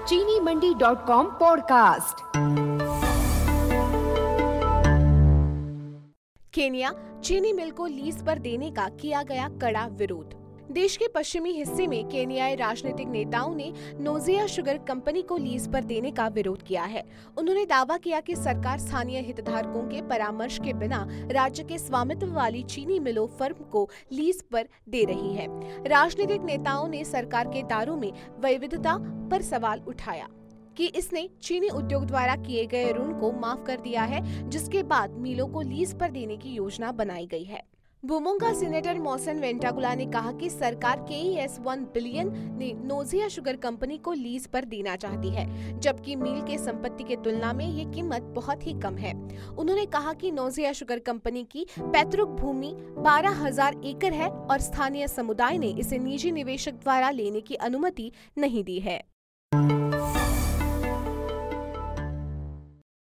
चीनी मंडी.com podcast. Kenya चीनी मिल को लीज पर देने का किया गया कड़ा विरोध। देश के पश्चिमी हिस्से में केन्याई राजनीतिक नेताओं ने नोज़िया शुगर कंपनी को लीज पर देने का विरोध किया है। उन्होंने दावा किया कि सरकार स्थानीय हितधारकों के परामर्श के बिना राज्य के स्वामित्व वाली चीनी मिलों फर्म को लीज पर दे रही है। राजनीतिक नेताओं ने सरकार के दारों में विविधता पर सवाल उठाया कि इसने चीनी उद्योग द्वारा किए गए ऋण को माफ कर दिया है, जिसके बाद मिलों को लीज पर देने की योजना बनाई गई है। बुमोंगा सीनेटर मौसन वेंटागुला ने कहा कि सरकार KES 1 बिलियन ने नोज़िया शुगर कंपनी को लीज पर देना चाहती है, जबकि मिल के संपत्ति की तुलना में ये कीमत बहुत ही कम है। उन्होंने कहा कि नोज़िया शुगर कंपनी की पैतृक भूमि 12,000 एकड़ है और स्थानीय समुदाय ने इसे निजी निवेशक द्वारा लेने की अनुमति नहीं दी है।